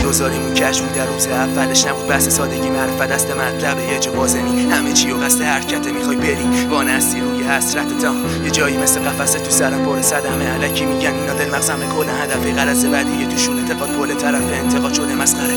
دوزاریمون کش بود، در روز اولش نبود بحث سادگی، معرفت دست مطلب یه جا بازنی، همه چی و قصد حرکت میخوای بری وانستی روی حسرت تا یه جایی مثل قفسه تو سرم پر صدمه علکی میگن اینا دل مغزم کل هدفی غرض بعدی توشون اعتقاد پول طرف انتقاد شده مسخره.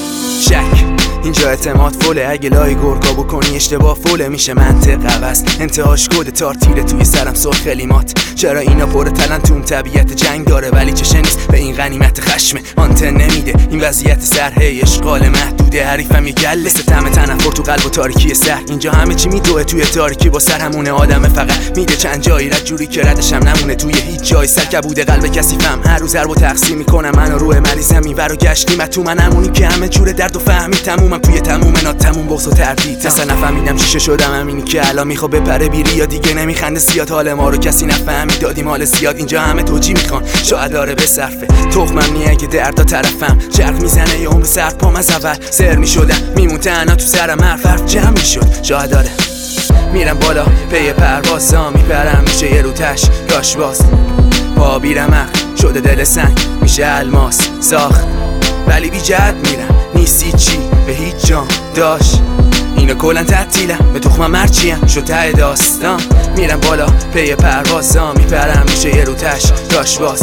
شک اینجا اعتماد فوله، اگه لای گرگا بکنی اشتباه فوله، میشه منطق عوض انتهاش کد تار تیره توی سرم سرخ کلمات. چرا اینا پر تلنتون طبیعت جنگ داره ولی چشه نیست به این غنیمت خشمه، آنتن نمیده این وضعیت سرهی اشغال محدوده، حریفم یه گل مثل طعم تنفر تو قلب و تاریکی سر. اینجا همه چی میدوه توی تاریکی با سر همونه، آدم فقط میده چند جایی رد جوری که ردشم نمونه توی هیچ جای. سرکبوده قلب کثیفم هر روز ضرب و تقسیم میکنم منو روح مریضم اینور و گشتیم تو من همونی که همه جور درد و فهمی تمومم توی تموم تموم بغض و تردید. اصلا نفهمیدم چی شدم همینی که الان میخواد بپره بیری یا دیگه نمیخنده زیاد، حال ما رو کسی نفهمید دادیم حال زیاد. اینجا همه توجی میخوان شاید داره به صرفه تخمم نیه که دردا طرفم چرخ میزنه یا عمر سر پام از اول سر میشدم میمون تنها تو سرم حرف جمع میشد شاید داره میرم بالا پی پروازا میپرم میشه یه روتش راش باز پا بیرمق شده دل سنگ میشه الماس ساخت ولی بی جد میرم نیستی چی به هیچ جام داشت اینو کلن تعطیلم به تخمم مرچیم شد ته داستان. میرم بالا پی پروازا میپرم میشه یه روتش راش باز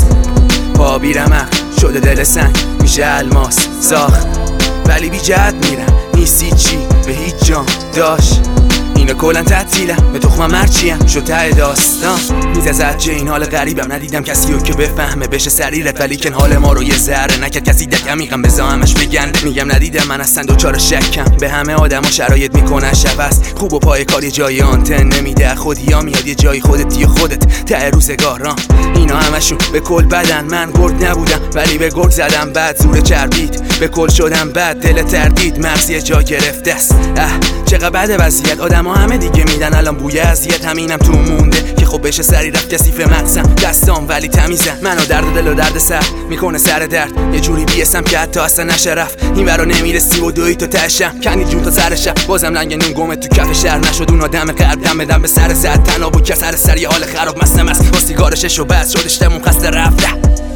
پا بیرمق شده دل سنگ میشه الماس ساخت ولی بی جد میرم نیستی چی به هیچ جام داشت اینو کلن تعطیلم به تخمم مرچیم شد ته داستان. میزد چه این حال غریبم ندیدم کسی رو که بفهمه بشه سریرت ولی کن حال ما رو یه ذره نکرد کسی دکمیقم بزامش بگن میگم ندیدم من اصلا دوچار شکم به همه آدما شرایط میکنن شبست خوب و پای کار یه جای آنتن نمیده خودی ها میاد یه جای خودتی و خودت ته روزگاران. اینا همشون به کل بدن من گرگ نبودم ولی به گرگ زدم بعد زور چربید به کل شدم بعد دل تردید مغز یه جا گرفته است. چقدر بده وضعیت آدما همه دیگه میدن الان بوی اذیت همینم تو مونده که خب بشه سری رفت کثیف مغزم دستام ولی تمیزم منو درد دل و درد سر میکنه سر درد یه جوری بیسم که حتی اصلا نشه رفت این ورا نمیرسی و دوی تو تشم کنی جون تا سرشم بازم لنگ نون گمه تو کف شهر نشد اون آدم قلب دم بدم به سر زد تناب و کسر سر یه حال خراب مسلم است با سیگارشش و بس شدش تموم خسته رفته.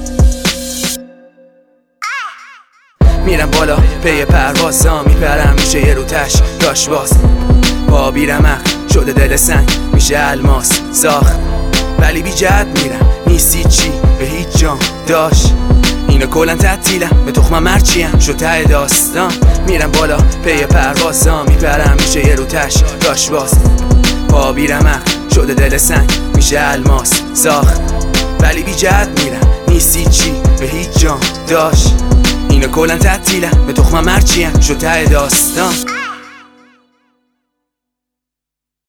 میرم بالا پی پروازا میپرم میشه یه روتش راش باز پا بیرمق شده دل سنگ میشه الماس ساخت ولی بی جد میرم نیستی چی به هیچ جام داشت اینو کلن تعطیلم به تخمم مرچیم شد ته داستان. میرم بالا پی پروازا میپرم میشه یه روتش راش باز پا بیرمق شده دل سنگ میشه الماس ساخت ولی بی جد میرم نیستی چی به هیچ جام داشت اینو کلن تعطیلم به تخمم مرچیم شد ته داستان.